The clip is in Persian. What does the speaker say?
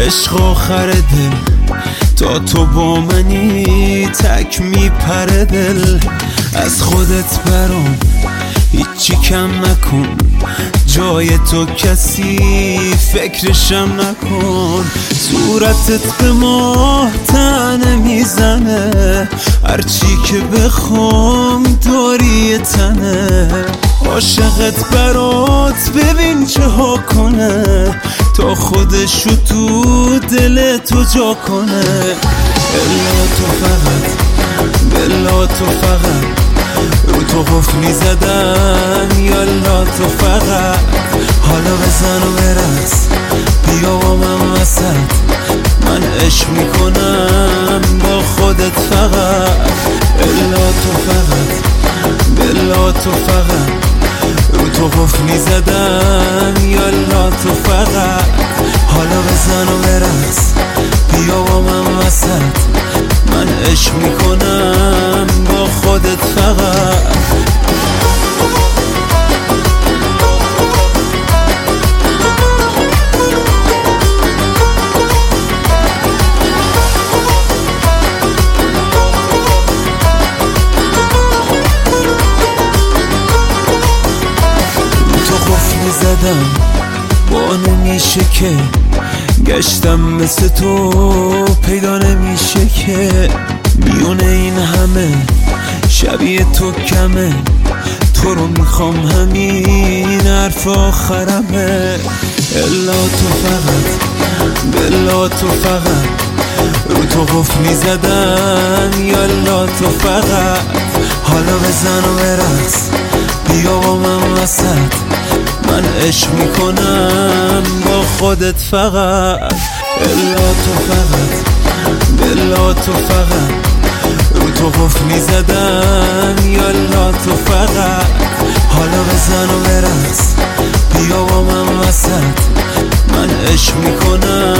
عشق آخر دل تا تو با منی تک میپره دل. از خودت برام هیچی کم نکن، جای تو کسی فکرشم نکن. صورتت به ماه تنه میزنه، هرچی که بخوام داری تنه. عاشقت برات ببین چه ها کنه، تا خودشو تو دل تو جا کنه. الا تو فقط، بلا تو فقط رو تو قفلی زدم. یالا تو فقط حالا بزن و برس، بیا با من وسط، من عشق میکنم با خودت فقط. الا تو فقط، بلا تو فقط رو تو قفلی زدم. یالا تو فقط حالا بزن و برس، بیا با من وسط، من عشق میکنم با خودت فقط. زدم با نمیشه که گشتم مثل تو پیدا نمیشه که. میونه این همه شبیه تو کمه، تو رو میخوام همین حرف آخرمه. الا تو فقط، بلا تو فقط رو تو قفلی زدم. یالا تو فقط حالا بزن و برس، بیا با من وسط، من عشق میکنم با خودت فقط. الا تو فقط، بلا تو فقط رو تو قفلی زدم. یالا تو فقط حالا بزن و برس، بیا با من وسط، من عشق میکنم